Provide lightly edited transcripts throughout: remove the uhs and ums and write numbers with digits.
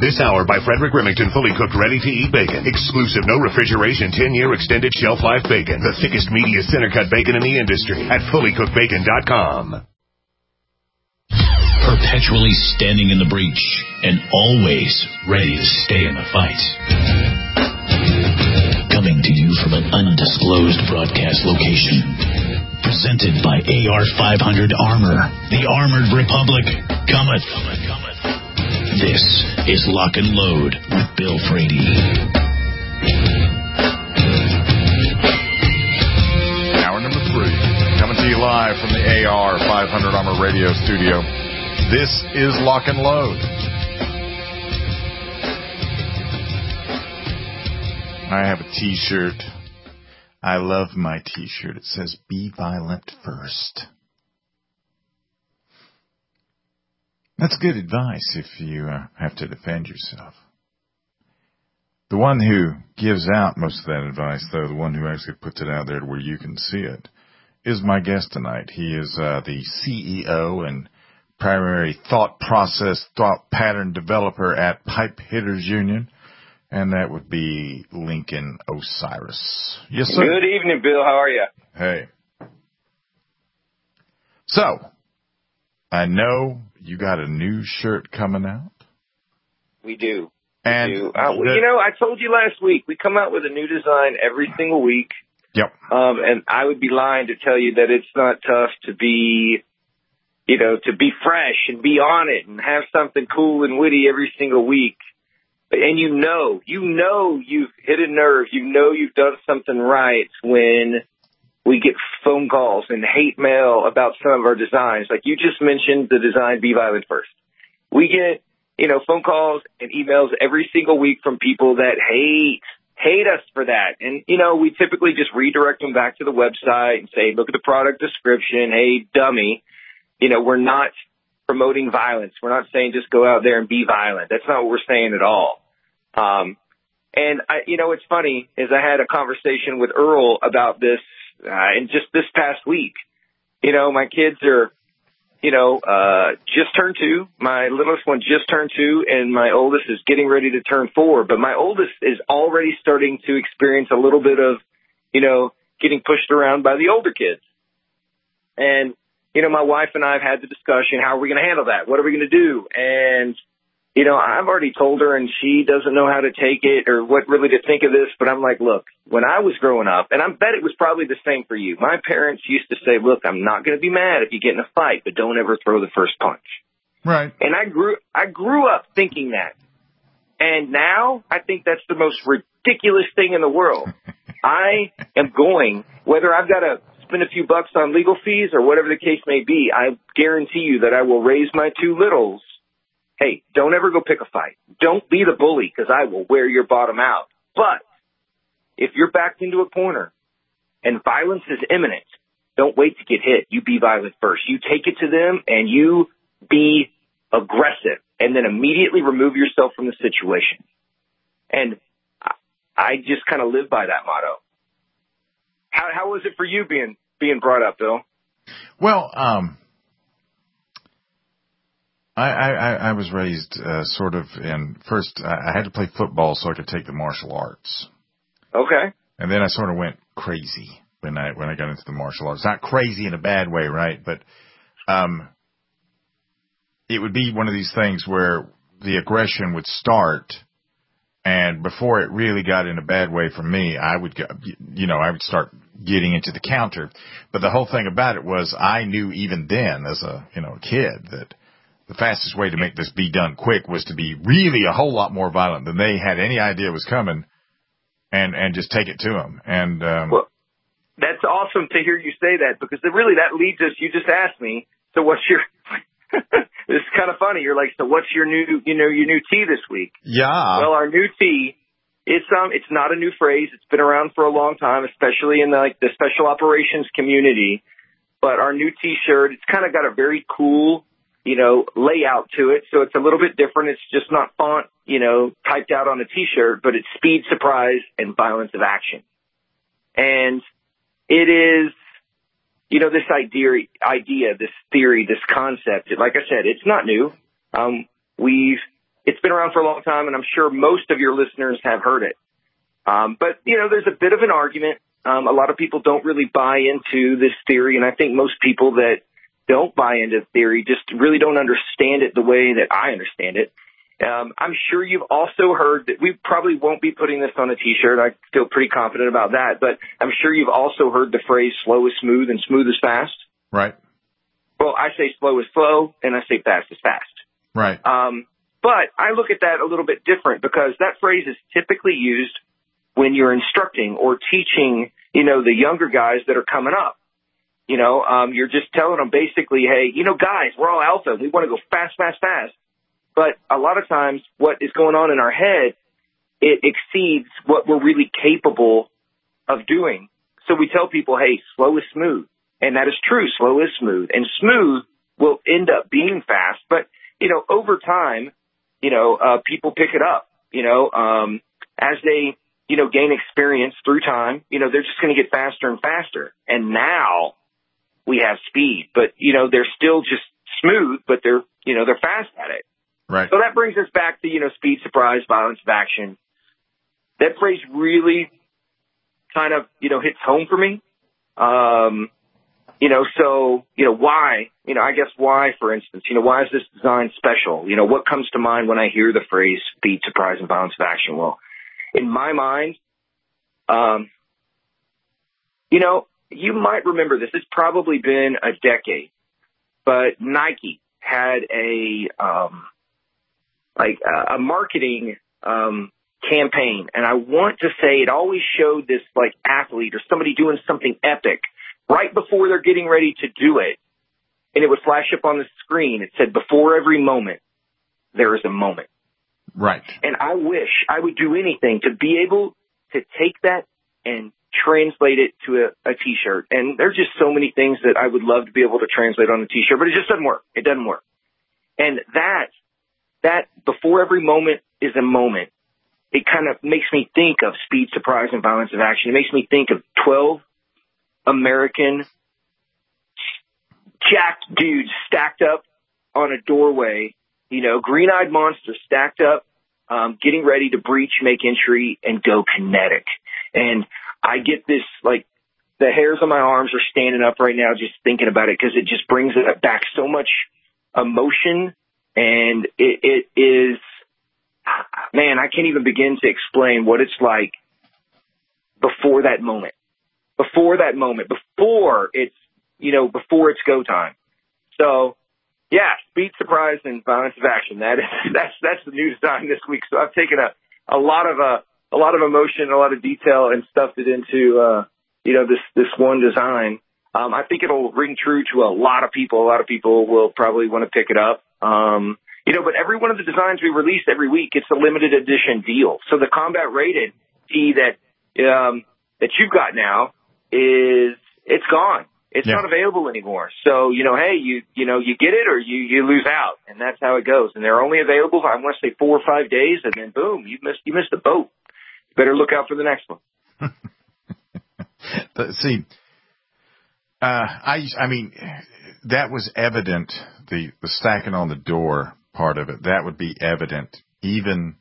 This hour by Frederick Remington, fully cooked, ready-to-eat bacon. Exclusive, no refrigeration, 10-year extended shelf life bacon. The thickest, meatiest center-cut bacon in the industry at fullycookedbacon.com. Perpetually standing in the breach and always ready to stay in the fight. Coming to you from an undisclosed broadcast location. Presented by AR-500 Armor. The Armored Republic cometh. This is Lock and Load with Bill Frady. Hour number 3, coming to you live from the AR-500 Armor radio studio. This is Lock and Load. I have a t-shirt. I love my t-shirt. It says, "Be violent first." That's good advice if you have to defend yourself. The one who gives out most of that advice, though, the one who actually puts it out there to where you can see it, is my guest tonight. He is the CEO and primary thought pattern developer at Pipe Hitters Union, and that would be Lincoln Osiris. Yes, sir. Good evening, Bill. How are you? Hey. So, I know you got a new shirt coming out. We do. And we do. I told you last week, we come out with a new design every single week. Yep. And I would be lying to tell you that it's not tough to be, to be fresh and be on it and have something cool and witty every single week. And you know you've hit a nerve. You know you've done something right when we get phone calls and hate mail about some of our designs. Like you just mentioned the design, Be Violent First. We get, phone calls and emails every single week from people that hate us for that. And, we typically just redirect them back to the website and say, look at the product description. Hey, dummy, we're not promoting violence. We're not saying just go out there and be violent. That's not what we're saying at all. And what's funny is I had a conversation with Earl about this, and just this past week. My kids are, just turned 2. My littlest one just turned 2, and my oldest is getting ready to turn 4. But my oldest is already starting to experience a little bit of, getting pushed around by the older kids. And, my wife and I have had the discussion, how are we going to handle that? What are we going to do? And, I've already told her, and she doesn't know how to take it or what really to think of this. But I'm like, look, when I was growing up, and I bet it was probably the same for you, my parents used to say, look, I'm not going to be mad if you get in a fight, but don't ever throw the first punch. Right. And I grew up thinking that. And now I think that's the most ridiculous thing in the world. I am going, whether I've got to spend a few bucks on legal fees or whatever the case may be, I guarantee you that I will raise my 2 littles. Hey, don't ever go pick a fight. Don't be the bully, because I will wear your bottom out. But if you're backed into a corner and violence is imminent, don't wait to get hit. You be violent first. You take it to them and you be aggressive, and then immediately remove yourself from the situation. And I just kind of live by that motto. How was it for you being brought up, Bill? Well, I was raised sort of in first. I had to play football so I could take the martial arts. Okay. And then I sort of went crazy when I got into the martial arts. Not crazy in a bad way, right? But it would be one of these things where the aggression would start, and before it really got in a bad way for me, I would start getting into the counter. But the whole thing about it was I knew even then as a kid that the fastest way to make this be done quick was to be really a whole lot more violent than they had any idea was coming, and just take it to them. And well, that's awesome to hear you say that, because really that leads us. You just asked me, so what's your? This is kind of funny. You're like, so what's your new tea this week? Yeah. Well, our new tea. It's not a new phrase. It's been around for a long time, especially in the special operations community. But our new T-shirt, it's kind of got a very cool, layout to it. So it's a little bit different. It's just not font, typed out on a T-shirt, but it's speed, surprise, and violence of action. And it is, this idea, this theory, this concept. Like I said, it's not new. We've it's been around for a long time, and I'm sure most of your listeners have heard it. But, there's a bit of an argument. A lot of people don't really buy into this theory, and I think most people that don't buy into the theory just really don't understand it the way that I understand it. I'm sure you've also heard that we probably won't be putting this on a T-shirt. I feel pretty confident about that. But I'm sure you've also heard the phrase slow is smooth and smooth is fast. Right. Well, I say slow is slow, and I say fast is fast. Right. But I look at that a little bit different because that phrase is typically used when you're instructing or teaching, the younger guys that are coming up. You're just telling them basically, hey, guys, we're all alpha. We want to go fast, fast, fast. But a lot of times what is going on in our head, it exceeds what we're really capable of doing. So we tell people, hey, slow is smooth. And that is true. Slow is smooth. And smooth will end up being fast. But, over time, people pick it up, as they, gain experience through time, they're just going to get faster and faster. And now we have speed, but, they're still just smooth, but they're fast at it. Right. So that brings us back to, speed, surprise, violence of action. That phrase really kind of, hits home for me. Why, I guess why, for instance, why is this design special? What comes to mind when I hear the phrase speed, surprise, and violence of action? Well, in my mind, you might remember this. It's probably been a decade, but Nike had a marketing campaign, and I want to say it always showed this athlete or somebody doing something epic right before they're getting ready to do it, and it would flash up on the screen. It said, before every moment, there is a moment. Right. And I wish I would do anything to be able to take that and translate it to a T-shirt. And there's just so many things that I would love to be able to translate on a T-shirt, but it just doesn't work. It doesn't work. And that before every moment is a moment, it kind of makes me think of speed, surprise, and violence of action. It makes me think of 12 American jacked dudes stacked up on a doorway, green-eyed monsters stacked up, getting ready to breach, make entry, and go kinetic. And I get this, the hairs on my arms are standing up right now just thinking about it because it just brings it back so much emotion. And it is, man, I can't even begin to explain what it's like before that moment. Before it's go time. So, yeah, speed, surprise, and violence of action. That's the new design this week. So I've taken a lot of emotion, a lot of detail, and stuffed it into this one design. I think it'll ring true to a lot of people. A lot of people will probably want to pick it up. But every one of the designs we release every week, it's a limited edition deal. So the combat rated tee that you've got now it's gone. It's not available anymore. So, hey, you get it or you lose out, and that's how it goes. And they're only available, I want to say 4 or 5 days, and then boom, you missed the boat. You better look out for the next one. See, I mean, that was evident, the stacking on the door part of it, that would be evident even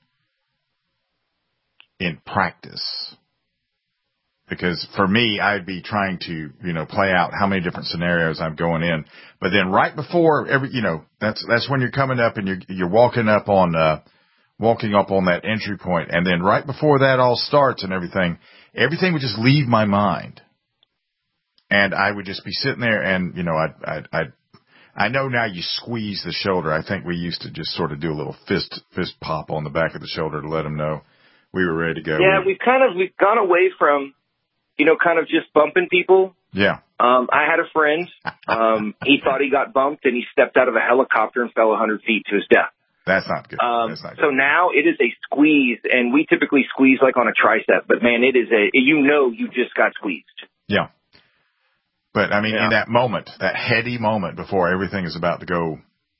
in practice. Because for me, I'd be trying to, play out how many different scenarios I'm going in. But then right before that's when you're coming up and you're walking up on that entry point. And then right before that all starts and everything would just leave my mind. And I would just be sitting there and, I know now you squeeze the shoulder. I think we used to just sort of do a little fist pop on the back of the shoulder to let them know we were ready to go. Yeah, we've gone away from, kind of just bumping people. Yeah. I had a friend, he thought he got bumped and he stepped out of a helicopter and fell 100 feet to his death. That's not good. So now it is a squeeze, and we typically squeeze like on a tricep, but man, it is you just got squeezed. Yeah. But I mean, in that moment, that heady moment before everything is about to go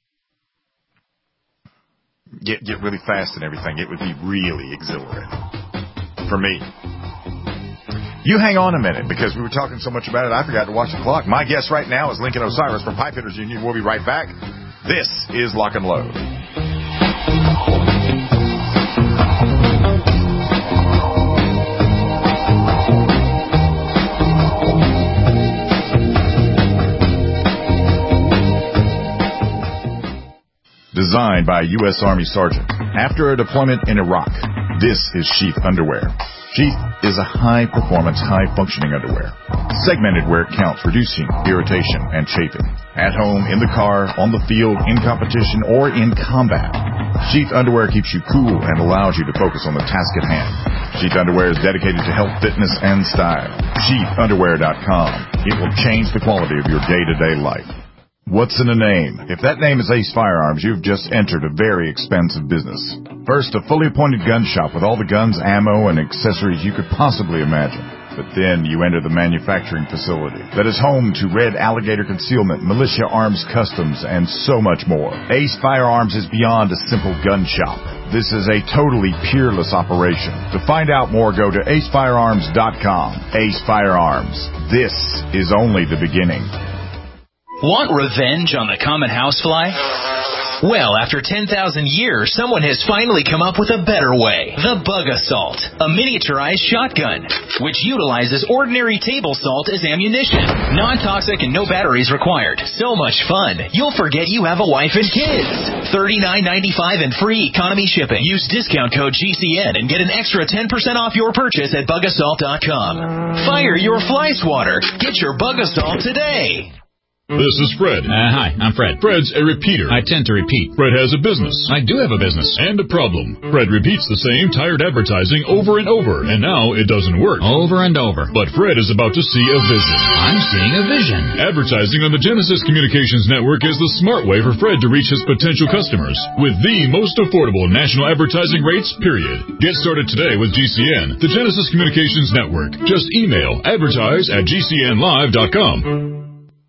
get really fast and everything, it would be really exhilarating for me. You hang on a minute, because we were talking so much about it, I forgot to watch the clock. My guest right now is Lincoln Osiris from Pipefitters Union. We'll be right back. This is Lock and Load. Designed by a U.S. Army sergeant after a deployment in Iraq, this is Sheath underwear. Sheath is a high-performance, high-functioning underwear, segmented where it counts, reducing irritation and chafing. At home, in the car, on the field, in competition, or in combat, Sheath underwear keeps you cool and allows you to focus on the task at hand. Sheath underwear is dedicated to health, fitness, and style. SheathUnderwear.com. It will change the quality of your day-to-day life. What's in a name? If that name is Ace Firearms, you've just entered a very expensive business. First, a fully appointed gun shop with all the guns, ammo, and accessories you could possibly imagine. But then you enter the manufacturing facility that is home to Red Alligator Concealment, Militia Arms Customs, and so much more. Ace Firearms is beyond a simple gun shop. This is a totally peerless operation. To find out more, go to acefirearms.com. Ace Firearms. This is only the beginning. Want revenge on the common housefly? Well, after 10,000 years, someone has finally come up with a better way. The Bug Assault, a miniaturized shotgun, which utilizes ordinary table salt as ammunition. Non-toxic and no batteries required. So much fun, you'll forget you have a wife and kids. $39.95 and free economy shipping. Use discount code GCN and get an extra 10% off your purchase at bugassault.com. Fire your fly swatter. Get your Bug Assault today. This is Fred. Hi, I'm Fred. Fred's a repeater. I tend to repeat. Fred has a business. I do have a business. And a problem. Fred repeats the same tired advertising over and over, and now it doesn't work. Over and over. But Fred is about to see a vision. I'm seeing a vision. Advertising on the Genesis Communications Network is the smart way for Fred to reach his potential customers with the most affordable national advertising rates, period. Get started today with GCN, the Genesis Communications Network. Just email advertise@gcnlive.com.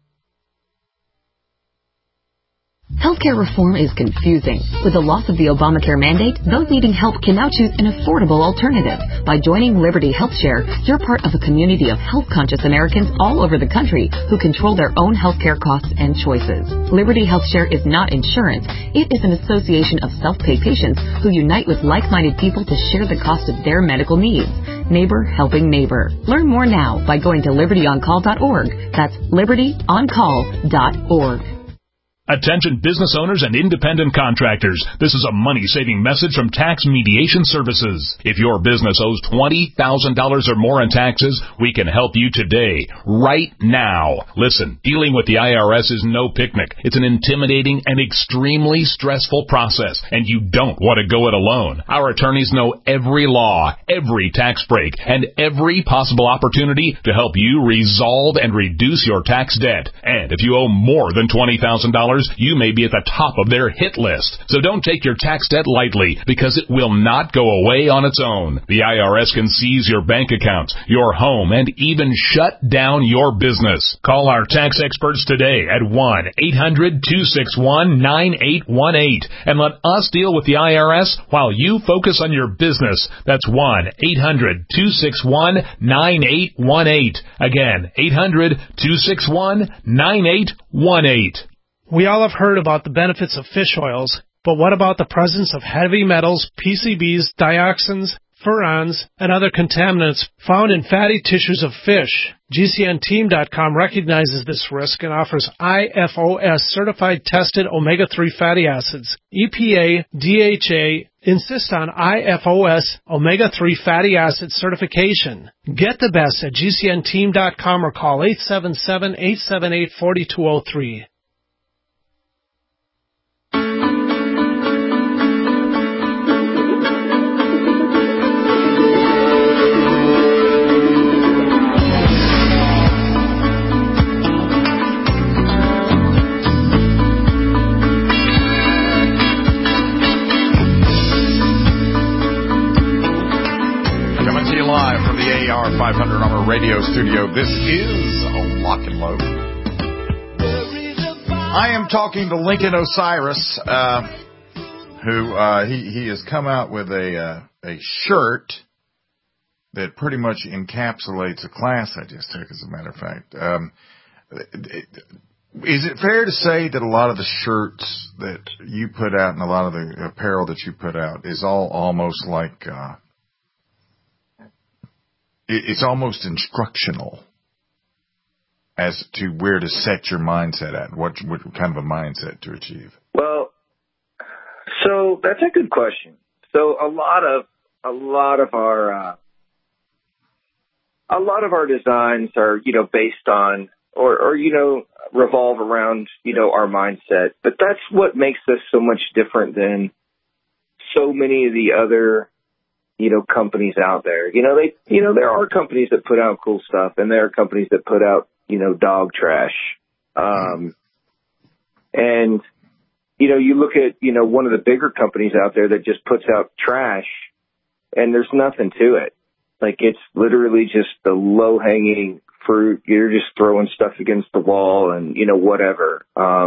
Healthcare reform is confusing. With the loss of the Obamacare mandate, those needing help can now choose an affordable alternative. By joining Liberty HealthShare, you're part of a community of health-conscious Americans all over the country who control their own healthcare costs and choices. Liberty HealthShare is not insurance. It is an association of self-pay patients who unite with like-minded people to share the cost of their medical needs. Neighbor helping neighbor. Learn more now by going to libertyoncall.org. That's libertyoncall.org. Attention business owners and independent contractors. This is a money-saving message from Tax Mediation Services. If your business owes $20,000 or more in taxes, we can help you today, right now. Listen, dealing with the IRS is no picnic. It's an intimidating and extremely stressful process, and you don't want to go it alone. Our attorneys know every law, every tax break, and every possible opportunity to help you resolve and reduce your tax debt. And if you owe more than $20,000, you may be at the top of their hit list. So don't take your tax debt lightly, because it will not go away on its own. The IRS can seize your bank accounts, your home, and even shut down your business. Call our tax experts today at 1-800-261-9818 and let us deal with the IRS while you focus on your business. That's 1-800-261-9818. Again, 800-261-9818. We all have heard about the benefits of fish oils, but what about the presence of heavy metals, PCBs, dioxins, furans, and other contaminants found in fatty tissues of fish? GCNteam.com recognizes this risk and offers IFOS certified tested omega-3 fatty acids. EPA, DHA insist on IFOS omega-3 fatty acid certification. Get the best at GCNteam.com or call 877-878-4203. From the AR 500 Armor Radio Studio, this is Lock and Load. I am talking to Lincoln Osiris, who he has come out with a shirt that pretty much encapsulates a class I just took, as a matter of fact. Is it fair to say that a lot of the shirts that you put out and a lot of the apparel that you put out is all almost like... it's almost instructional as to where to set your mindset at, what kind of a mindset to achieve? Well, So that's a good question. So a lot of our designs are, based on or revolve around, our mindset. But that's what makes us so much different than so many of the other, companies out there. There are companies that put out cool stuff, and there are companies that put out, dog trash. And, you look at, one of the bigger companies out there that just puts out trash, and there's nothing to it. Like, it's literally just the low-hanging fruit. You're just throwing stuff against the wall and, whatever.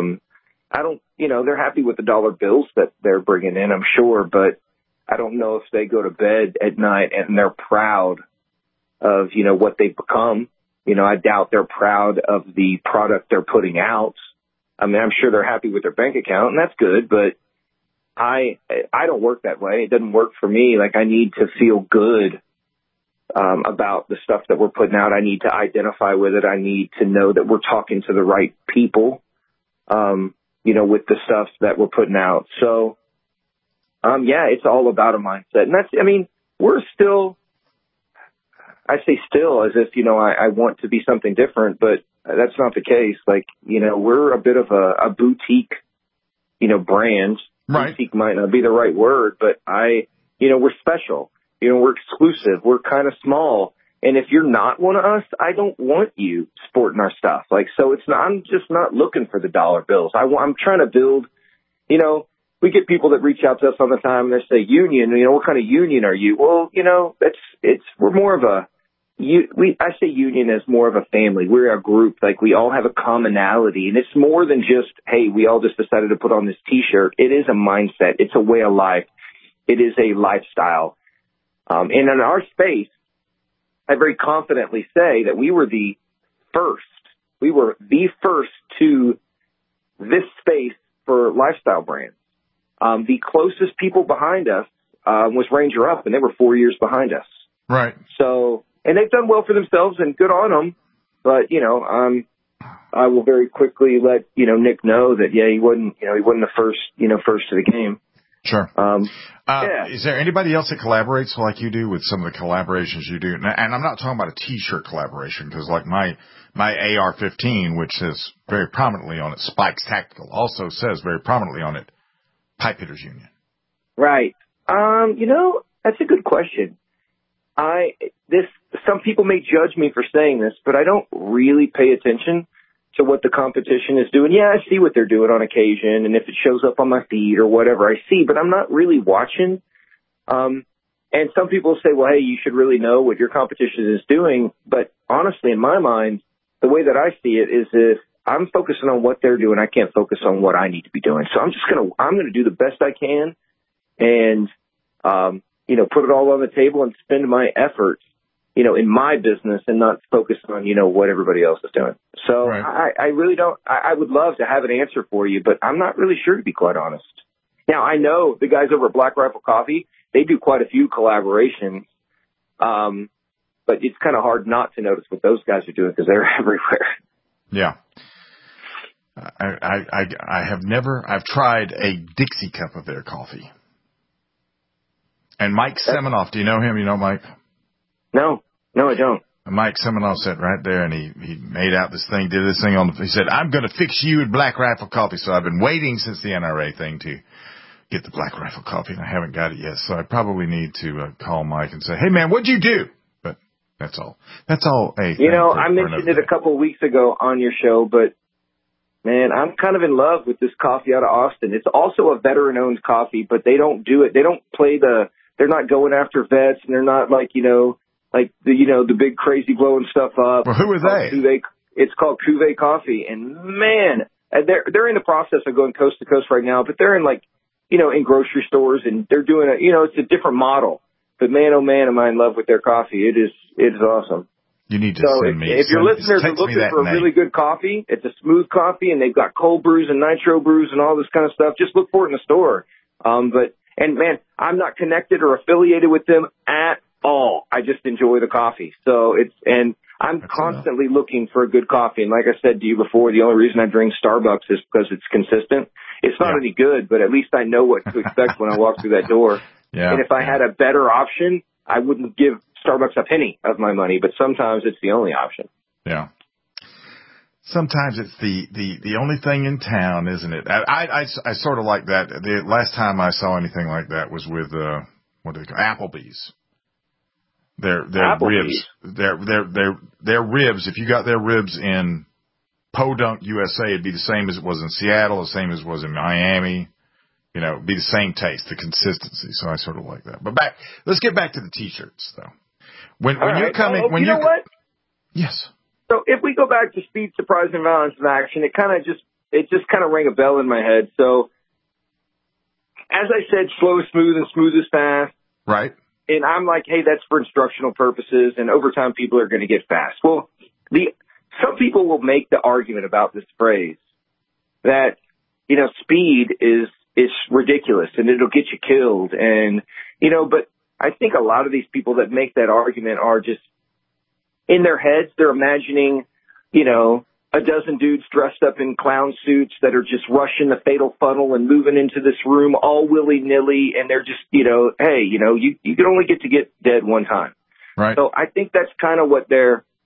They're happy with the dollar bills that they're bringing in, I'm sure, but I don't know if they go to bed at night and they're proud of, what they've become. I doubt they're proud of the product they're putting out. I mean, I'm sure they're happy with their bank account, and that's good, but I don't work that way. It doesn't work for me. Like, I need to feel good about the stuff that we're putting out. I need to identify with it. I need to know that we're talking to the right people, with the stuff that we're putting out. So, it's all about a mindset. And we're still, I say still as if, I want to be something different, but that's not the case. Like, we're a bit of a boutique, brand. Right. Boutique might not be the right word, but we're special. We're exclusive. We're kind of small. And if you're not one of us, I don't want you sporting our stuff. Like, so it's not, I'm just not looking for the dollar bills. I'm trying to build, we get people that reach out to us all the time and they say, union, what kind of union are you? Well, we're more of I say union as more of a family. We're a group. Like, we all have a commonality, and it's more than just, hey, we all just decided to put on this T-shirt. It is a mindset. It's a way of life. It is a lifestyle. And in our space, I very confidently say that we were the first. We were the first to this space for lifestyle brands. The closest people behind us was Ranger Up, and they were 4 years behind us. Right. So, and they've done well for themselves, and good on them. But I will very quickly let Nick know that he wasn't the first to the game. Sure. Is there anybody else that collaborates like you do with some of the collaborations you do? And I'm not talking about a T-shirt collaboration, because like my AR-15, which says very prominently on it, Spikes Tactical, also says very prominently on it, Pipe Hitters Union. Right. That's a good question. Some people may judge me for saying this, but I don't really pay attention to what the competition is doing. Yeah, I see what they're doing on occasion, and if it shows up on my feed or whatever, I see, but I'm not really watching. And some people say, well, hey, you should really know what your competition is doing. But honestly, in my mind, the way that I see it is if I'm focusing on what they're doing, I can't focus on what I need to be doing. So I'm going to do the best I can and, put it all on the table and spend my efforts, in my business and not focus on, what everybody else is doing. So right. I really don't, I would love to have an answer for you, but I'm not really sure, to be quite honest. Now, I know the guys over at Black Rifle Coffee, they do quite a few collaborations, but it's kind of hard not to notice what those guys are doing because they're everywhere. Yeah. I've tried a Dixie cup of their coffee. And Mike Seminoff, do you know him? You know Mike? No, I don't. Mike Seminoff sat right there, and he made out this thing, did this thing he said, I'm going to fix you at Black Rifle Coffee. So I've been waiting since the NRA thing to get the Black Rifle Coffee, and I haven't got it yet. So I probably need to call Mike and say, hey, man, what'd you do? But that's all. That's all. I mentioned it a couple of weeks ago on your show, but, man, I'm kind of in love with this coffee out of Austin. It's also a veteran-owned coffee, but they don't do it. They don't play they're not going after vets, and they're not like, the big crazy blowing stuff up. Well, who are they? It's called Cuvée Coffee, and man, they're in the process of going coast to coast right now, but they're in in grocery stores, and they're doing it's a different model. But man, oh man, am I in love with their coffee. It is awesome. You need to send me. If your listeners are looking for a really good coffee, it's a smooth coffee, and they've got cold brews and nitro brews and all this kind of stuff. Just look for it in the store. And man, I'm not connected or affiliated with them at all. I just enjoy the coffee. So and I'm constantly looking for a good coffee. And like I said to you before, the only reason I drink Starbucks is because it's consistent. It's not any good, but at least I know what to expect when I walk through that door. Yeah. And if I had a better option, I wouldn't give Starbucks a penny of my money, but sometimes it's the only option. Yeah. Sometimes it's the only thing in town, isn't it? I sort of like that. The last time I saw anything like that was with what do they call Applebee's. Their ribs. Their ribs. If you got their ribs in Podunk, USA, it'd be the same as it was in Seattle, the same as it was in Miami. You know, it'd be the same taste, the consistency. So I sort of like that. But let's get back to the T-shirts though. When you're coming, you know what? Yes. So if we go back to Speed, Surprise, and Violence of Action, it just kind of rang a bell in my head. So, as I said, slow is smooth and smooth is fast. Right. And I'm like, hey, that's for instructional purposes, and over time people are going to get fast. Well, some people will make the argument about this phrase that, you know, speed is ridiculous and it'll get you killed. And, you know, but I think a lot of these people that make that argument are just, in their heads, they're imagining, you know, a dozen dudes dressed up in clown suits that are just rushing the fatal funnel and moving into this room all willy-nilly, and they're just, you know, hey, you know, you can only get dead one time. Right. So I think that's kind of what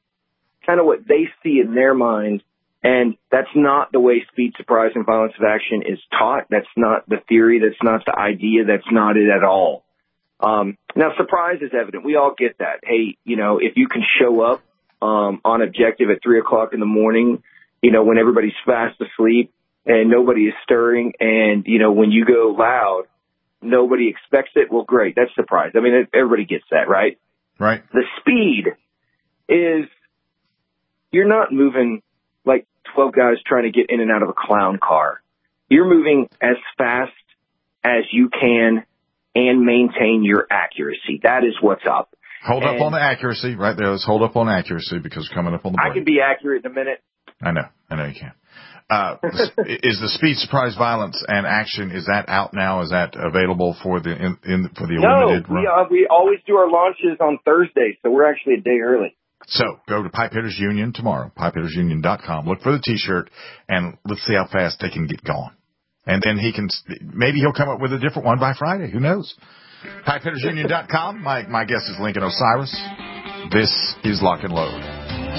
they see in their mind, and that's not the way Speed, Surprise, and Violence of Action is taught. That's not the theory. That's not the idea. That's not it at all. Now, surprise is evident. We all get that. Hey, you know, if you can show up on objective at 3:00 in the morning, you know, when everybody's fast asleep and nobody is stirring, and, you know, when you go loud, nobody expects it, well, great. That's surprise. I mean, everybody gets that, right? Right. The speed is you're not moving like 12 guys trying to get in and out of a clown car. You're moving as fast as you can and maintain your accuracy. That is what's up. Hold up on the accuracy right there. Let's hold up on accuracy because coming up on the break. I can be accurate in a minute. I know you can. Is the Speed, Surprise, Violence, and Action, is that out now? Is that available for the limited run? No, we always do our launches on Thursday, so we're actually a day early. So go to Pipehitters Union tomorrow, pipehittersunion.com. Look for the T-shirt, and let's see how fast they can get going. And then maybe he'll come up with a different one by Friday. Who knows? PipeHittersUnion.com. My guest is Lincoln Osiris. This is Lock and Load.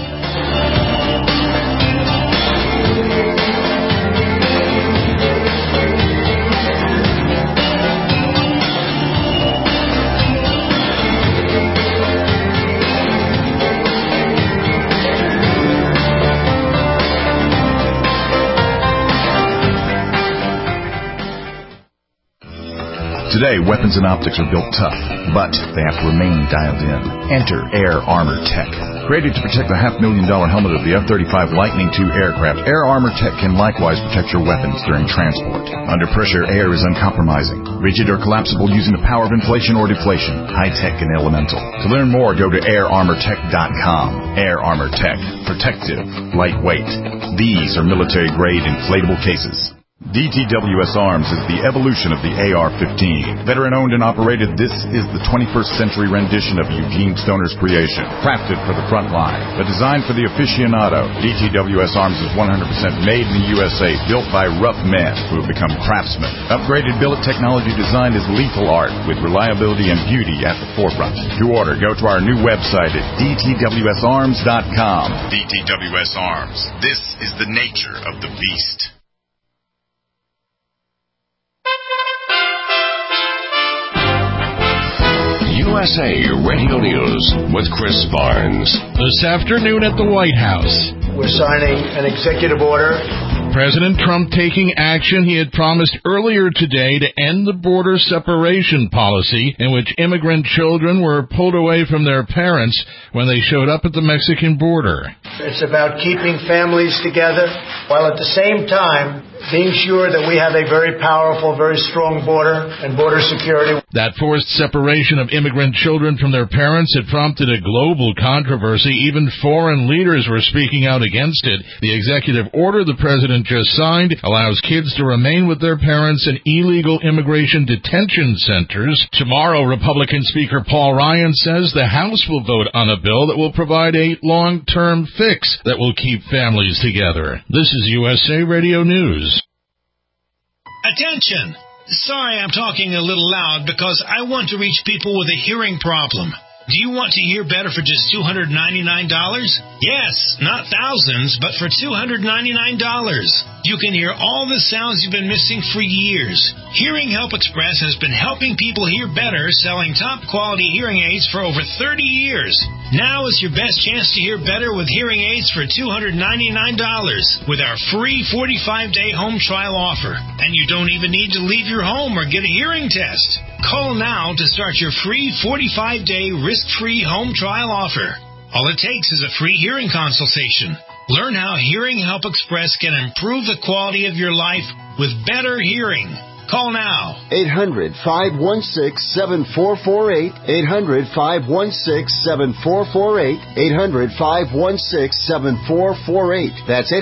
Today, weapons and optics are built tough, but they have to remain dialed in. Enter Air Armor Tech. Created to protect the $500,000 helmet of the F-35 Lightning II aircraft, Air Armor Tech can likewise protect your weapons during transport. Under pressure, air is uncompromising, rigid or collapsible using the power of inflation or deflation, high-tech and elemental. To learn more, go to airarmortech.com. Air Armor Tech. Protective. Lightweight. These are military-grade inflatable cases. DTWS Arms is the evolution of the AR-15. Veteran-owned and operated, this is the 21st century rendition of Eugene Stoner's creation. Crafted for the front line, but designed for the aficionado. DTWS Arms is 100% made in the USA, built by rough men who have become craftsmen. Upgraded billet technology design is lethal art, with reliability and beauty at the forefront. To order, go to our new website at dtwsarms.com. DTWS Arms. This is the nature of the beast. USA Radio News with Chris Barnes. This afternoon at the White House, we're signing an executive order. President Trump taking action he had promised earlier today to end the border separation policy in which immigrant children were pulled away from their parents when they showed up at the Mexican border. It's about keeping families together while at the same time being sure that we have a very powerful, very strong border and border security. That forced separation of immigrant children from their parents had prompted a global controversy. Even foreign leaders were speaking out against it. The executive order the president just signed allows kids to remain with their parents in illegal immigration detention centers. Tomorrow, Republican Speaker Paul Ryan says the House will vote on a bill that will provide a long-term fix that will keep families together. This is USA Radio News. Attention! Sorry I'm talking a little loud because I want to reach people with a hearing problem. Do you want to hear better for just $299? Yes, not thousands, but for $299. You can hear all the sounds you've been missing for years. Hearing Help Express has been helping people hear better, selling top-quality hearing aids for over 30 years. Now is your best chance to hear better with hearing aids for $299 with our free 45-day home trial offer. And you don't even need to leave your home or get a hearing test. Call now to start your free 45-day risk-free home trial offer. All it takes is a free hearing consultation. Learn how Hearing Help Express can improve the quality of your life with better hearing. Call now. 800-516-7448. 800-516-7448. 800-516-7448. That's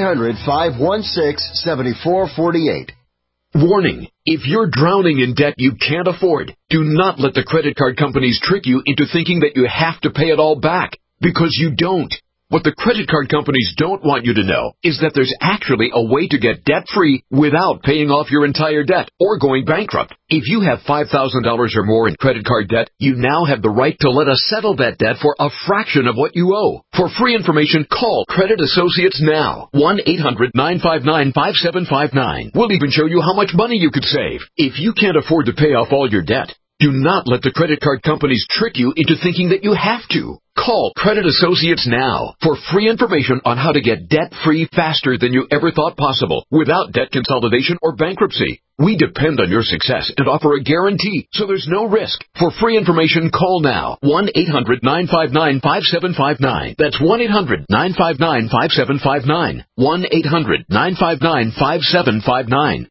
800-516-7448. Warning, if you're drowning in debt you can't afford, do not let the credit card companies trick you into thinking that you have to pay it all back, because you don't. What the credit card companies don't want you to know is that there's actually a way to get debt-free without paying off your entire debt or going bankrupt. If you have $5,000 or more in credit card debt, you now have the right to let us settle that debt for a fraction of what you owe. For free information, call Credit Associates now. 1-800-959-5759. We'll even show you how much money you could save. If you can't afford to pay off all your debt, do not let the credit card companies trick you into thinking that you have to. Call Credit Associates now for free information on how to get debt-free faster than you ever thought possible without debt consolidation or bankruptcy. We depend on your success and offer a guarantee, so there's no risk. For free information, call now. 1-800-959-5759. That's 1-800-959-5759. 1-800-959-5759.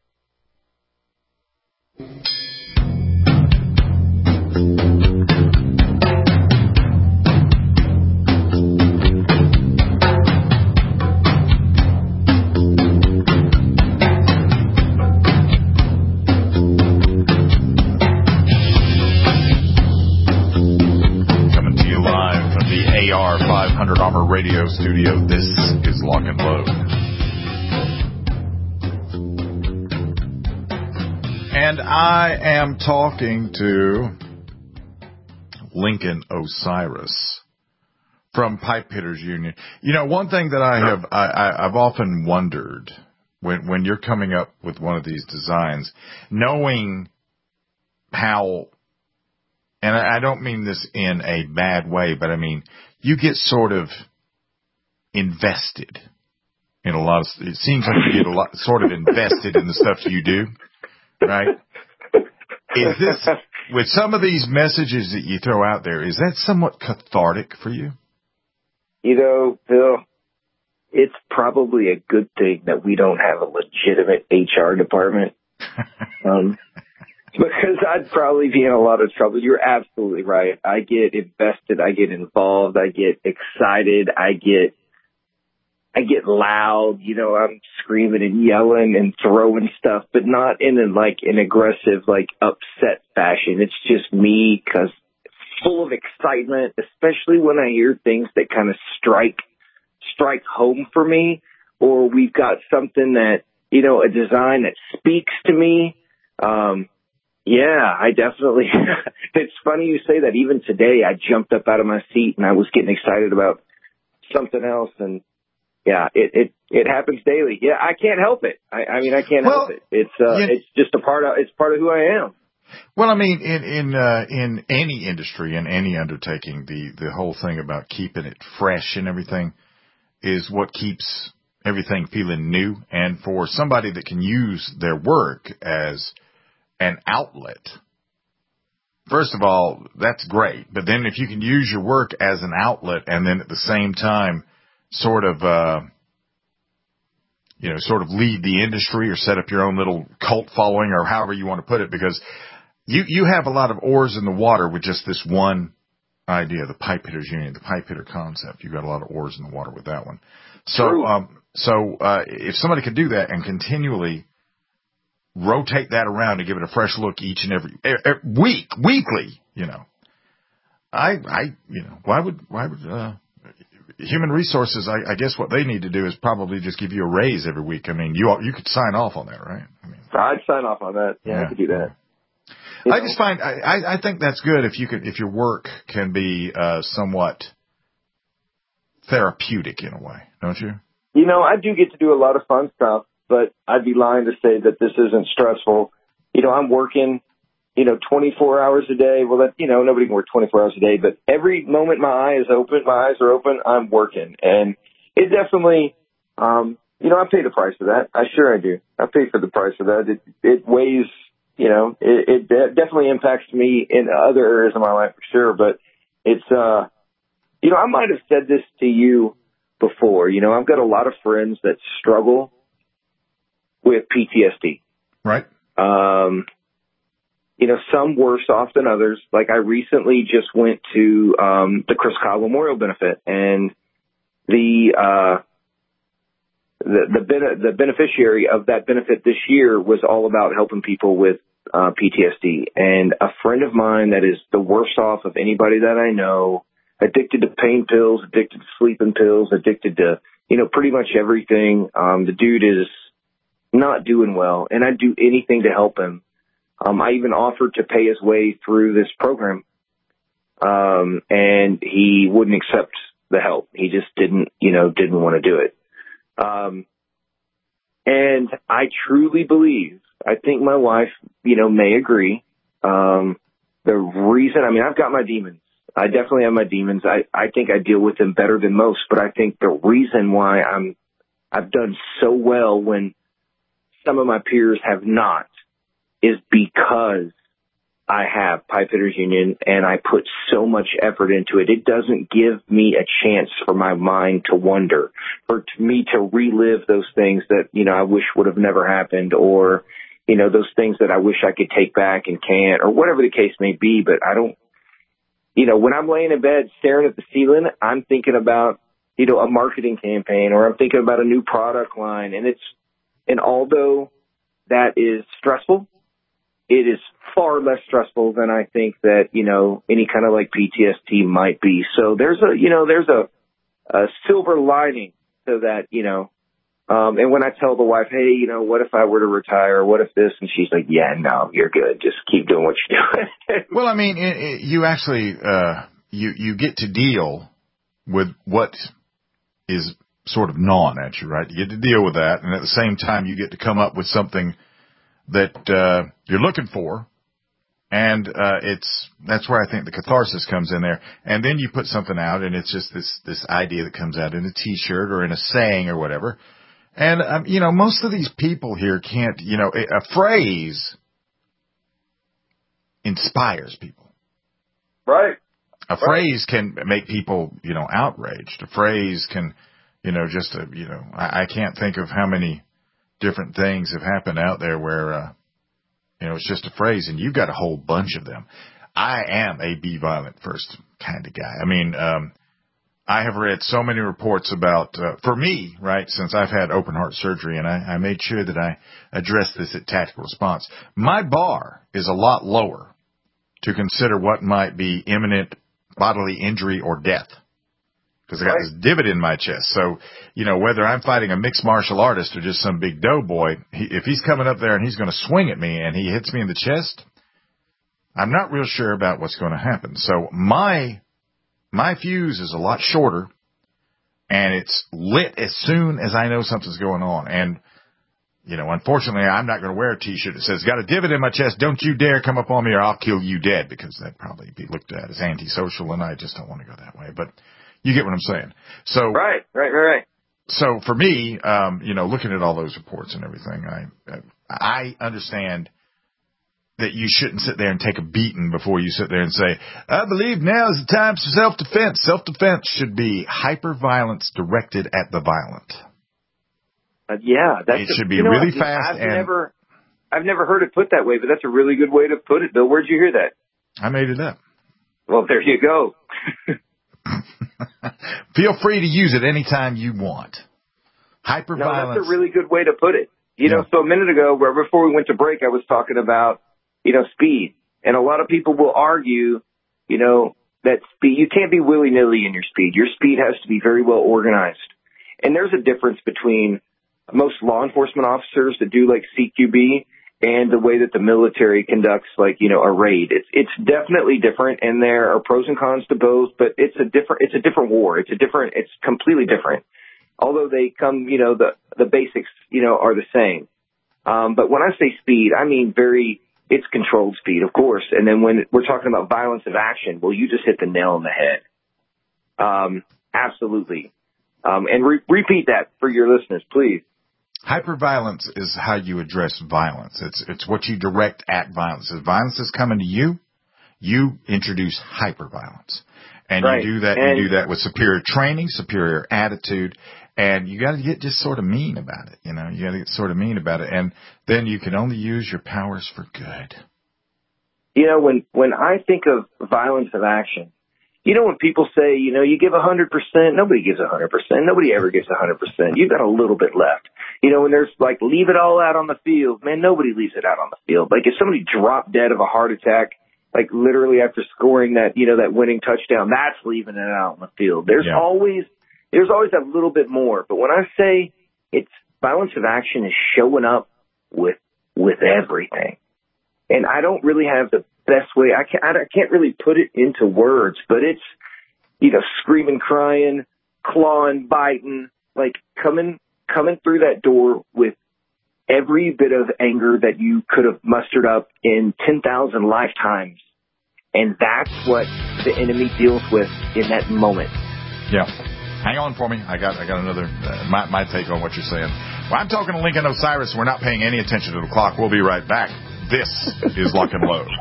AR 500 Armor Radio Studio. This is Lock and Load. And I am talking to Lincoln Osiris from Pipe Fitters Union. You know, one thing that I've often wondered when you're coming up with one of these designs, knowing how, and I don't mean this in a bad way, but I mean, you get sort of invested in a lot of, it seems like you get a lot, sort of invested in the stuff you do, right? Is this, with some of these messages that you throw out there, is that somewhat cathartic for you? You know, Bill, it's probably a good thing that we don't have a legitimate HR department. Because I'd probably be in a lot of trouble. You're absolutely right. I get invested. I get involved. I get excited. I get loud. You know, I'm screaming and yelling and throwing stuff, but not in an aggressive, upset fashion. It's just me, because full of excitement, especially when I hear things that kind of strike home for me, or we've got something that, you know, a design that speaks to me. Yeah, I definitely, it's funny you say that. Even today, I jumped up out of my seat and I was getting excited about something else. And yeah, it happens daily. Yeah, I can't help it. I mean, I can't help it. It's just it's part of who I am. Well, I mean, in any industry, in any undertaking, the whole thing about keeping it fresh and everything is what keeps everything feeling new. And for somebody that can use their work as an outlet, first of all, that's great. But then if you can use your work as an outlet and then at the same time sort of lead the industry or set up your own little cult following or however you want to put it, because you have a lot of oars in the water with just this one idea, the pipe hitters union, the pipe hitter concept. You've got a lot of oars in the water with that one. So, if somebody could do that and continually rotate that around to give it a fresh look each and every weekly, why would human resources, I guess what they need to do is probably just give you a raise every week. I mean, you could sign off on that, right? I'd sign off on that. Yeah, I could do that. I just find, I think that's good if your work can be, somewhat therapeutic in a way, don't you? I do get to do a lot of fun stuff, but I'd be lying to say that this isn't stressful. I'm working, 24 hours a day. Well, nobody can work 24 hours a day, but every moment my eyes are open, I'm working. And it definitely, I pay the price for that. I do. I pay for the price of that. It weighs, it definitely impacts me in other areas of my life for sure. But it's, I might have said this to you before. I've got a lot of friends that struggle with PTSD. Right. Some worse off than others. Like I recently just went to the Chris Kyle Memorial Benefit, and the beneficiary of that benefit this year was all about helping people with PTSD. And a friend of mine that is the worst off of anybody that I know, addicted to pain pills, addicted to sleeping pills, addicted to, pretty much everything. The dude is not doing well, and I'd do anything to help him. I even offered to pay his way through this program, and he wouldn't accept the help. He just didn't want to do it. And I truly believe, I think my wife, may agree. The reason, I've got my demons. I definitely have my demons. I think I deal with them better than most, but I think the reason why I've done so well when some of my peers have not is because I have Pipe Hitters Union and I put so much effort into it. It doesn't give me a chance for my mind to wander, for me to relive those things that, I wish would have never happened, or, those things that I wish I could take back and can't, or whatever the case may be. But I don't, when I'm laying in bed staring at the ceiling, I'm thinking about, a marketing campaign, or I'm thinking about a new product line. And although that is stressful, it is far less stressful than I think that, any kind of like PTSD might be. So there's a silver lining to that, and when I tell the wife, hey, what if I were to retire? What if this? And she's like, yeah, no, you're good. Just keep doing what you're doing. Well, you actually, you get to deal with what is sort of gnawing at you, right? You get to deal with that. And at the same time, you get to come up with something that you're looking for, and that's where I think the catharsis comes in there. And then you put something out, and it's just this idea that comes out in a T-shirt or in a saying or whatever. And most of these people here can't. A phrase inspires people, right? A phrase can make people outraged. A phrase can I can't think of how many different things have happened out there where, it's just a phrase, and you've got a whole bunch of them. I am a be violent first kind of guy. I have read so many reports about, for me, right, since I've had open heart surgery, and I made sure that I addressed this at Tactical Response. My bar is a lot lower to consider what might be imminent bodily injury or death, because I got this divot in my chest. So, whether I'm fighting a mixed martial artist or just some big doughboy, if he's coming up there and he's going to swing at me and he hits me in the chest, I'm not real sure about what's going to happen. So my fuse is a lot shorter, and it's lit as soon as I know something's going on. And, unfortunately, I'm not going to wear a T-shirt that says, got a divot in my chest, don't you dare come up on me or I'll kill you dead, because that'd probably be looked at as antisocial, and I just don't want to go that way. But you get what I'm saying. So Right. So for me, looking at all those reports and everything, I understand that you shouldn't sit there and take a beating before you sit there and say, I believe now is the time for self-defense. Self-defense should be hyper-violence directed at the violent. Yeah. It should be really fast. I've never heard it put that way, but that's a really good way to put it, Bill. Where'd you hear that? I made it up. Well, there you go. Feel free to use it anytime you want. Hyperviolence. No, that's a really good way to put it. You know, so a minute ago, before we went to break, I was talking about, speed. And a lot of people will argue, that speed, you can't be willy-nilly in your speed. Your speed has to be very well organized. And there's a difference between most law enforcement officers that do like CQB and the way that the military conducts a raid. It's definitely different, and there are pros and cons to both, but it's a different war. It's completely different. Although they come, the basics, are the same. But when I say speed, I mean it's controlled speed, of course. And then when we're talking about violence of action, well, you just hit the nail on the head. Absolutely. And repeat that for your listeners, please. Hyperviolence is how you address violence. It's what you direct at violence. If violence is coming to you, you introduce hyperviolence. And right. You do that with superior training, superior attitude, and you got to get just sort of mean about it. You got to get sort of mean about it, and then you can only use your powers for good. When I think of violence of action, when people say, you give 100%, nobody gives 100%. Nobody ever gives 100%. You've got a little bit left. When there's leave it all out on the field, man, nobody leaves it out on the field. If somebody dropped dead of a heart attack, literally after scoring that, that winning touchdown, that's leaving it out on the field. There's always a little bit more. But when I say it's violence of action is showing up with everything. And I don't really have the best way. I can't really put it into words, but it's, screaming, crying, clawing, biting, coming through that door with every bit of anger that you could have mustered up in 10,000 lifetimes. And that's what the enemy deals with in that moment. Yeah. Hang on for me. I got another, my take on what you're saying. Well, I'm talking to Lincoln Osiris. We're not paying any attention to the clock. We'll be right back. This is Lock and Load.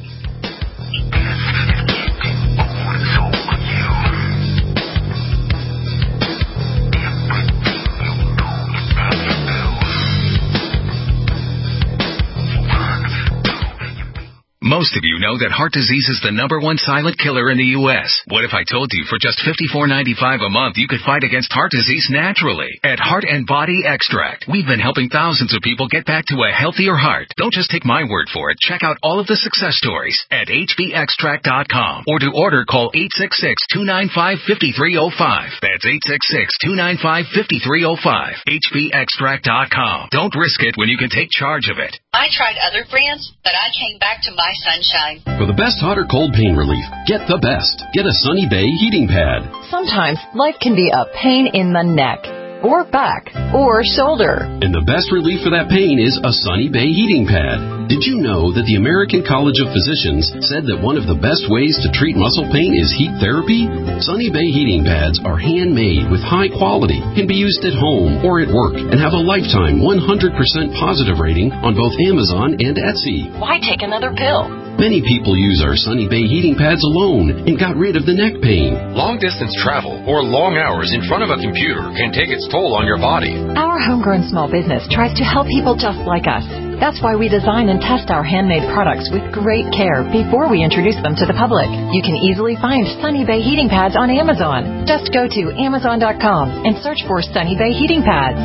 Most of you know that heart disease is the #1 silent killer in the U.S. What if I told you for just $54.95 a month you could fight against heart disease naturally? At Heart and Body Extract, we've been helping thousands of people get back to a healthier heart. Don't just take my word for it. Check out all of the success stories at hbextract.com, or to order, call 866-295-5305. That's 866-295-5305. hbextract.com. Don't risk it when you can take charge of it. I tried other brands, but I came back to my Sunshine. For the best hot or cold pain relief, get the best. Get a Sunny Bay heating pad. Sometimes life can be a pain in the neck, or back, or shoulder. And the best relief for that pain is a Sunny Bay heating pad. Did you know that the American College of Physicians said that one of the best ways to treat muscle pain is heat therapy? Sunny Bay heating pads are handmade with high quality, can be used at home or at work, and have a lifetime 100% positive rating on both Amazon and Etsy. Why take another pill? Many people use our Sunny Bay heating pads alone and got rid of the neck pain. Long-distance travel or long hours in front of a computer can take its toll on your body. Our homegrown small business tries to help people just like us. That's why we design and test our handmade products with great care before we introduce them to the public. You can easily find Sunny Bay heating pads on Amazon. Just go to Amazon.com and search for Sunny Bay heating pads.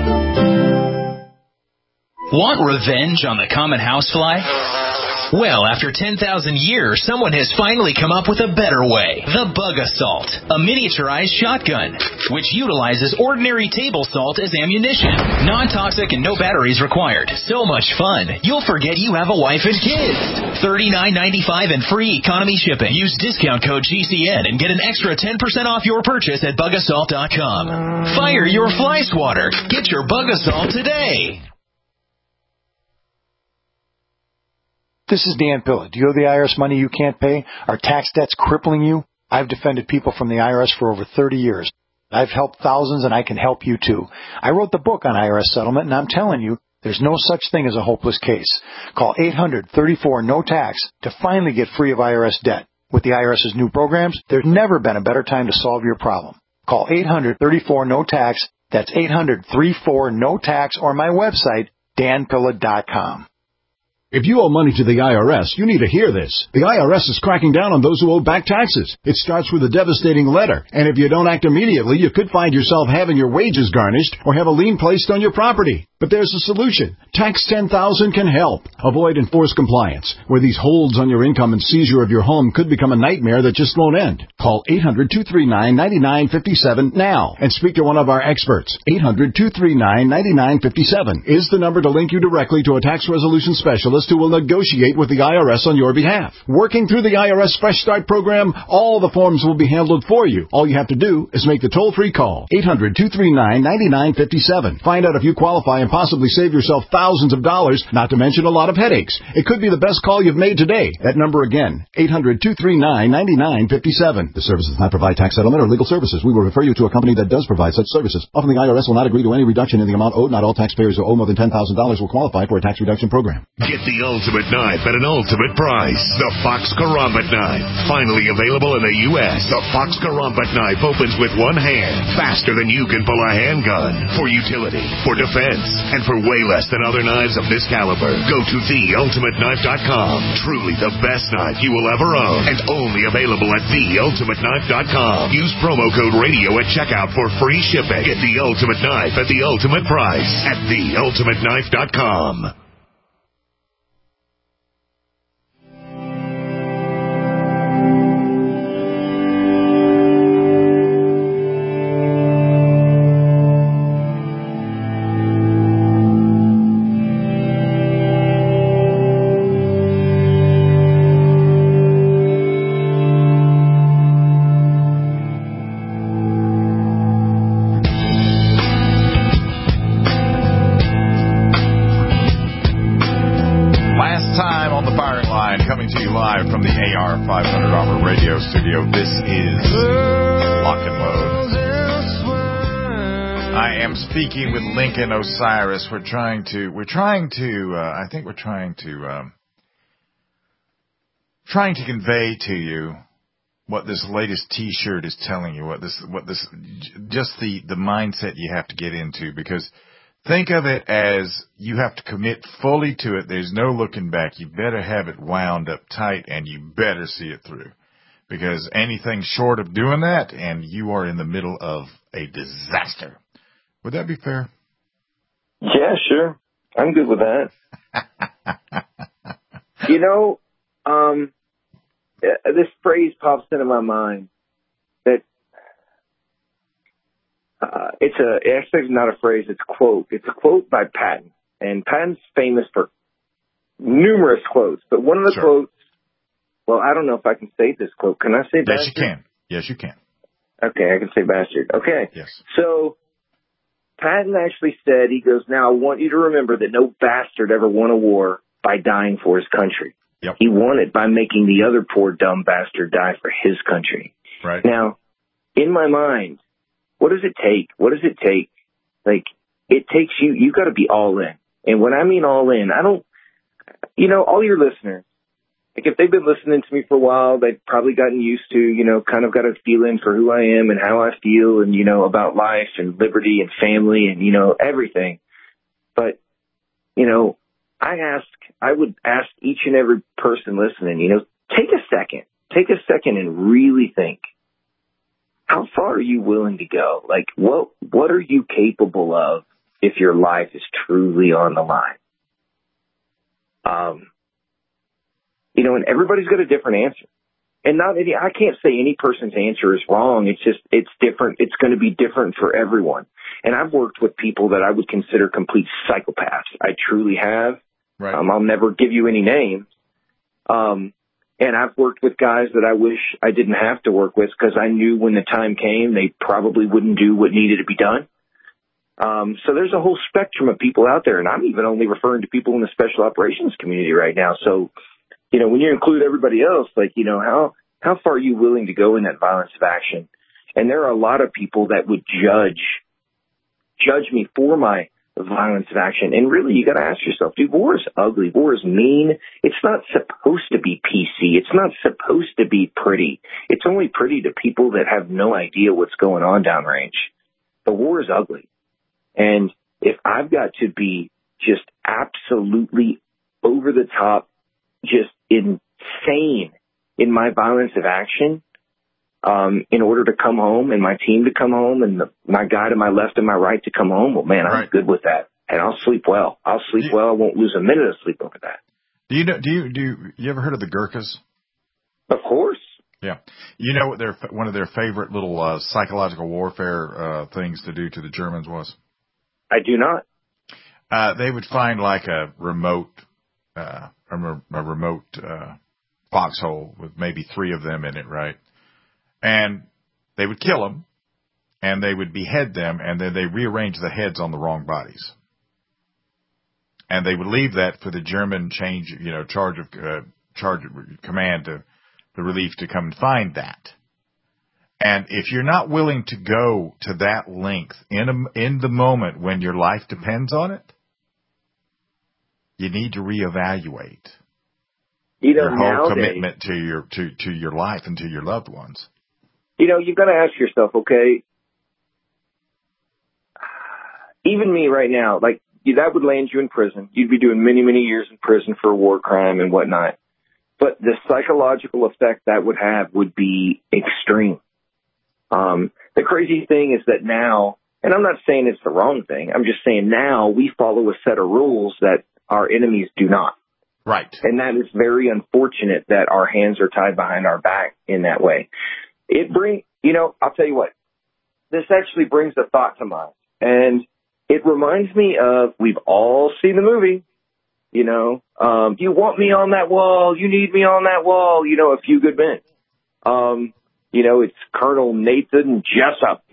Want revenge on the common housefly? Well, after 10,000 years, someone has finally come up with a better way. The Bug Assault, a miniaturized shotgun, which utilizes ordinary table salt as ammunition. Non-toxic and no batteries required. So much fun, you'll forget you have a wife and kids. $39.95 and free economy shipping. Use discount code GCN and get an extra 10% off your purchase at bugassault.com. Fire your fly swatter. Get your Bug Assault today. This is Dan Pilla. Do you owe the IRS money you can't pay? Are tax debts crippling you? I've defended people from the IRS for over 30 years. I've helped thousands, and I can help you too. I wrote the book on IRS settlement, and I'm telling you, there's no such thing as a hopeless case. Call 800-34-NO-TAX to finally get free of IRS debt. With the IRS's new programs, there's never been a better time to solve your problem. Call 800-34-NO-TAX. That's 800-34-NO-TAX, or my website, danpilla.com. If you owe money to the IRS, you need to hear this. The IRS is cracking down on those who owe back taxes. It starts with a devastating letter, and if you don't act immediately, you could find yourself having your wages garnished or have a lien placed on your property. But there's a solution. Tax 10,000 can help. Avoid enforced compliance, where these holds on your income and seizure of your home could become a nightmare that just won't end. Call 800-239-9957 now and speak to one of our experts. 800-239-9957 is the number to link you directly to a tax resolution specialist who will negotiate with the IRS on your behalf. Working through the IRS Fresh Start program, all the forms will be handled for you. All you have to do is make the toll-free call. 800-239-9957. Find out if you qualify and possibly save yourself thousands of dollars, not to mention a lot of headaches. It could be the best call you've made today. That number again, 800-239-9957. The service does not provide tax settlement or legal services. We will refer you to a company that does provide such services. Often the IRS will not agree to any reduction in the amount owed. Not all taxpayers who owe more than $10,000 will qualify for a tax reduction program. Get the ultimate knife at an ultimate price. The Fox Karambit knife. Finally available in the U.S. The Fox Karambit knife opens with one hand, faster than you can pull a handgun. For utility, for defense, and for way less than other knives of this caliber. Go to theultimateknife.com. Truly the best knife you will ever own, and only available at theultimateknife.com. Use promo code radio at checkout for free shipping. Get the ultimate knife at the ultimate price at theultimateknife.com. Studio. This is Lock and Load. I am speaking with Lincoln Osiris. We're trying to convey to you what this latest T-shirt is telling you, just the mindset you have to get into, because think of it as you have to commit fully to it. There's no looking back. You better have it wound up tight, and you better see it through. Because anything short of doing that, and you are in the middle of a disaster. Would that be fair? Yeah, sure. I'm good with that. This phrase pops into my mind that it's not a phrase, it's a quote. It's a quote by Patton. And Patton's famous for numerous quotes, but one of the quotes, well, I don't know if I can say this quote. Can I say bastard? Yes, you can. Yes, you can. Okay, I can say bastard. Okay. Yes. So Patton actually said, he goes, now I want you to remember that no bastard ever won a war by dying for his country. Yep. He won it by making the other poor dumb bastard die for his country. Right. Now, in my mind, what does it take? What does it take? Like, it takes you got to be all in. And when I mean all in, I don't, all your listeners, like if they've been listening to me for a while, they've probably gotten used to, kind of got a feeling for who I am and how I feel and, about life and liberty and family and, everything. But, I would ask each and every person listening, take a second and really think, how far are you willing to go? Like, what are you capable of if your life is truly on the line? And everybody's got a different answer. And I can't say any person's answer is wrong. It's just, it's different. It's going to be different for everyone. And I've worked with people that I would consider complete psychopaths. I truly have. Right. I'll never give you any names. And I've worked with guys that I wish I didn't have to work with because I knew when the time came, they probably wouldn't do what needed to be done. So there's a whole spectrum of people out there. And I'm even only referring to people in the special operations community right now. So, when you include everybody else, like, how far are you willing to go in that violence of action? And there are a lot of people that would judge me for my violence of action. And really, you got to ask yourself, dude, war is ugly. War is mean. It's not supposed to be PC. It's not supposed to be pretty. It's only pretty to people that have no idea what's going on downrange. But war is ugly. And if I've got to be just absolutely over the top, just insane in my violence of action, in order to come home and my team to come home and my guy to my left and my right to come home, well, man, I'm good with that. And I'll sleep well. I won't lose a minute of sleep over that. Do you ever heard of the Gurkhas? Of course. Yeah. You know what one of their favorite little psychological warfare things to do to the Germans was? I do not. They would find like a remote foxhole with maybe 3 of them in it, right? And they would kill them, and they would behead them, and then they rearrange the heads on the wrong bodies. And they would leave that for the German charge of command to the relief to come and find that. And if you're not willing to go to that length in the moment when your life depends on it, you need to reevaluate your whole commitment to your life and to your loved ones. You've got to ask yourself, okay, even me right now, like, that would land you in prison. You'd be doing many, many years in prison for a war crime and whatnot. But the psychological effect that would have would be extreme. The crazy thing is that now, and I'm not saying it's the wrong thing, I'm just saying now we follow a set of rules that our enemies do not. Right. And that is very unfortunate that our hands are tied behind our back in that way. I'll tell you what, this actually brings a thought to mind. And it reminds me of, we've all seen the movie, you want me on that wall, you need me on that wall, A Few Good Men. It's Colonel Nathan Jessup,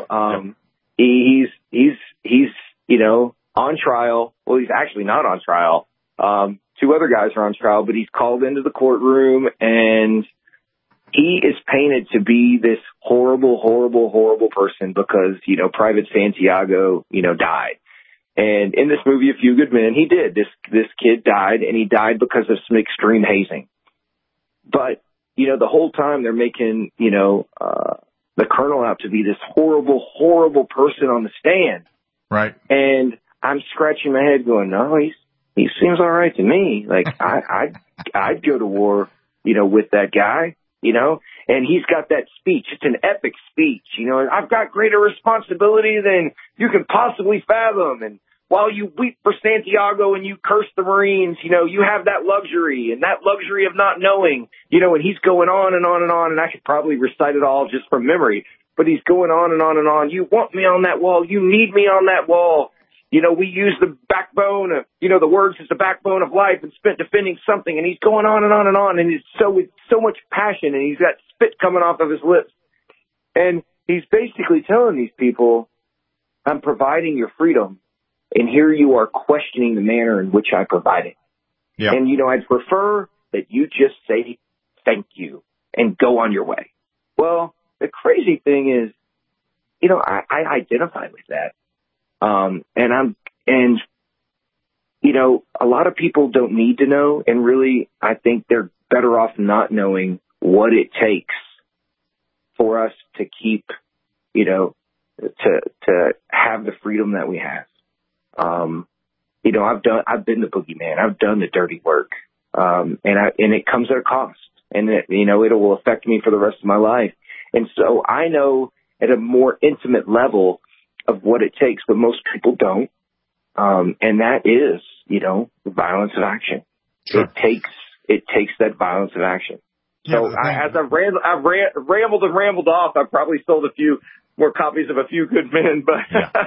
He's on trial. Well, he's actually not on trial. 2 other guys are on trial, but he's called into the courtroom, and he is painted to be this horrible, horrible, horrible person because, Private Santiago, died. And in this movie, A Few Good Men, he did. This kid died, and he died because of some extreme hazing. But, the whole time they're making, the colonel out to be this horrible, horrible person on the stand. Right. And I'm scratching my head going, no, he seems all right to me. Like, I'd go to war, with that guy. And he's got that speech. It's an epic speech, I've got greater responsibility than you can possibly fathom. And while you weep for Santiago and you curse the Marines, you have that luxury and that luxury of not knowing, and he's going on and on and on. And I could probably recite it all just from memory, but he's going on and on and on. You want me on that wall. You need me on that wall. We use the backbone of, the words is the backbone of life and spent defending something. And he's going on and on and on. And it's with so much passion, and he's got spit coming off of his lips. And he's basically telling these people, I'm providing your freedom, and here you are questioning the manner in which I provide it. Yeah. And, I'd prefer that you just say thank you and go on your way. Well, the crazy thing is, I identify with that. A lot of people don't need to know, and really, I think they're better off not knowing what it takes for us to keep, to have the freedom that we have. I've been the boogeyman. I've done the dirty work. And it comes at a cost, and it will affect me for the rest of my life. And so I know at a more intimate level of what it takes, but most people don't. And that is, violence of action. Sure. It takes that violence of action. Yeah, so as I've rambled and rambled off, I've probably sold a few more copies of A Few Good Men, but yeah.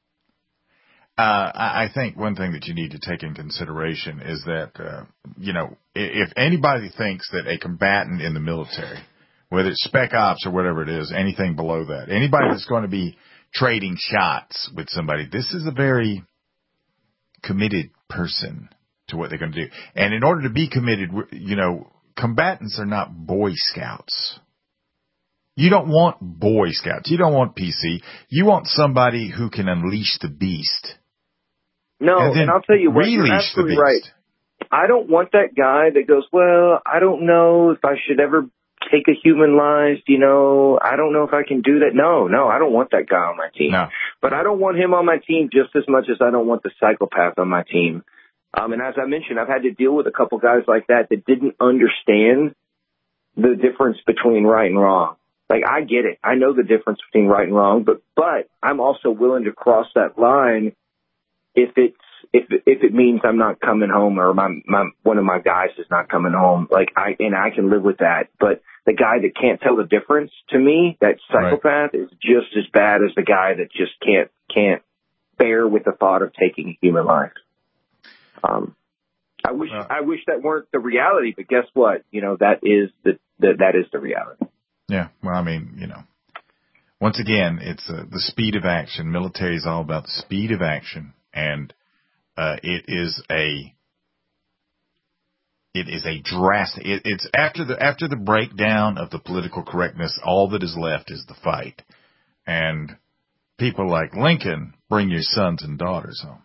I think one thing that you need to take in consideration is that, if anybody thinks that a combatant in the military, whether it's spec ops or whatever it is, anything below that, anybody that's going to be trading shots with somebody, this is a very committed person to what they're going to do. And in order to be committed, combatants are not Boy Scouts. You don't want Boy Scouts. You don't want PC. You want somebody who can unleash the beast. No, and I'll tell you what, you're absolutely right. I don't want that guy that goes, well, I don't know if I should ever take a human life, I don't know if I can do that. No, I don't want that guy on my team. No. But I don't want him on my team just as much as I don't want the psychopath on my team. And as I mentioned, I've had to deal with a couple guys like that didn't understand the difference between right and wrong. Like, I get it. I know the difference between right and wrong, but I'm also willing to cross that line if it means I'm not coming home, or one of my guys is not coming home. Like, I can live with that. But the guy that can't tell the difference, to me, that psychopath, is just as bad as the guy that just can't bear with the thought of taking a human life. I wish that weren't the reality, but guess what? That is the reality. Yeah. Well, I mean, once again, it's the speed of action. Military is all about the speed of action, and it is a drastic. It's after the breakdown of the political correctness, all that is left is the fight, and people like Lincoln bring your sons and daughters home.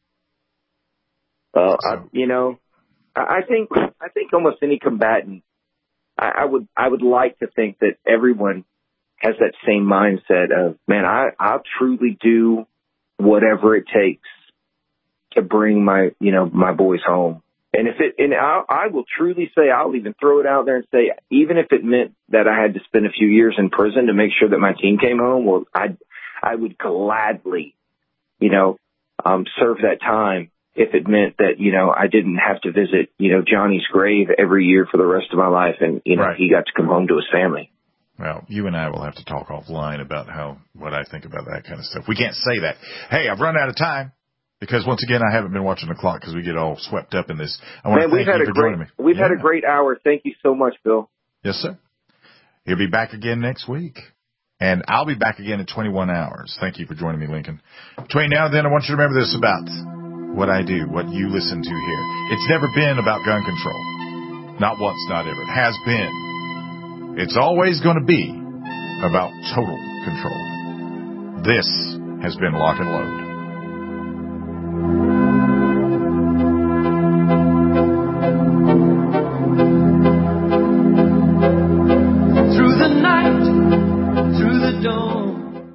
Well, I think almost any combatant, I would like to think that everyone has that same mindset of, man, I'll truly do whatever it takes to bring my boys home. And I will truly say, I'll even throw it out there and say, even if it meant that I had to spend a few years in prison to make sure that my team came home, well, I would gladly, serve that time if it meant that, I didn't have to visit, Johnny's grave every year for the rest of my life, and, he got to come home to his family. Well, you and I will have to talk offline about what I think about that kind of stuff. We can't say that. Hey, I've run out of time because, once again, I haven't been watching the clock because we get all swept up in this. I want to thank you for joining me. We've had a great hour. Thank you so much, Bill. Yes, sir. He'll be back again next week. And I'll be back again in 21 hours. Thank you for joining me, Lincoln. Between now and then, I want you to remember this about what I do, what you listen to here. It's never been about gun control. Not once, not ever. It has been. It's always going to be about total control. This has been Lock and Load. Through the night, through the dawn.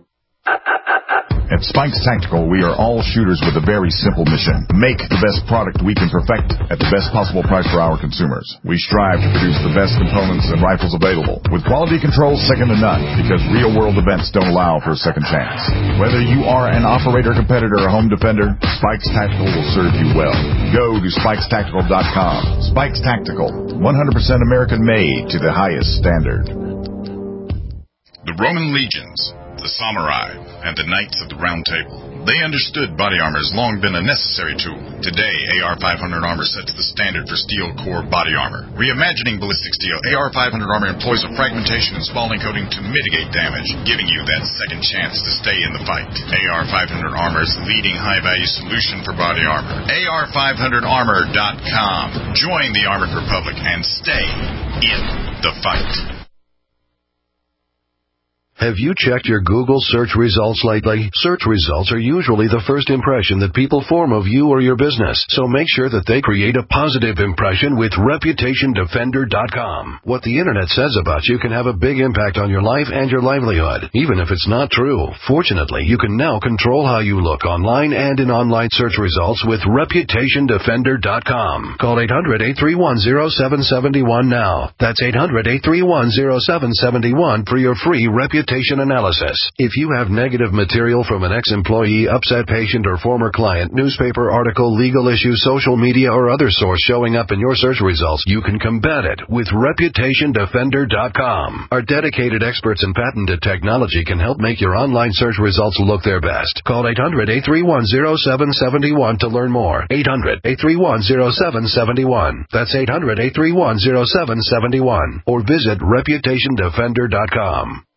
At Spikes Tactical, we are all shooters with a very simple mission. Make the best product we can perfect at the best possible price for our consumers. We strive to produce the best components and rifles available, with quality control second to none, because real-world events don't allow for a second chance. Whether you are an operator, competitor, or home defender, Spikes Tactical will serve you well. Go to SpikesTactical.com. Spikes Tactical, 100% American-made to the highest standard. The Roman legions, the samurai, and the Knights of the Round Table. They understood body armor has long been a necessary tool. Today, AR-500 armor sets the standard for steel core body armor. Reimagining ballistic steel, AR-500 armor employs a fragmentation and spalling coating to mitigate damage, giving you that second chance to stay in the fight. AR-500 armor is the leading high-value solution for body armor. AR500armor.com. Join the Armored Republic and stay in the fight. Have you checked your Google search results lately? Search results are usually the first impression that people form of you or your business, so make sure that they create a positive impression with ReputationDefender.com. What the Internet says about you can have a big impact on your life and your livelihood, even if it's not true. Fortunately, you can now control how you look online and in online search results with ReputationDefender.com. Call 800-831-0771 now. That's 800-831-0771 for your free reputation analysis. If you have negative material from an ex-employee, upset patient, or former client, newspaper article, legal issue, social media, or other source showing up in your search results, you can combat it with ReputationDefender.com. Our dedicated experts in patented technology can help make your online search results look their best. Call 800-831-0771 to learn more. 800-831-0771. That's 800-831-0771. Or visit ReputationDefender.com.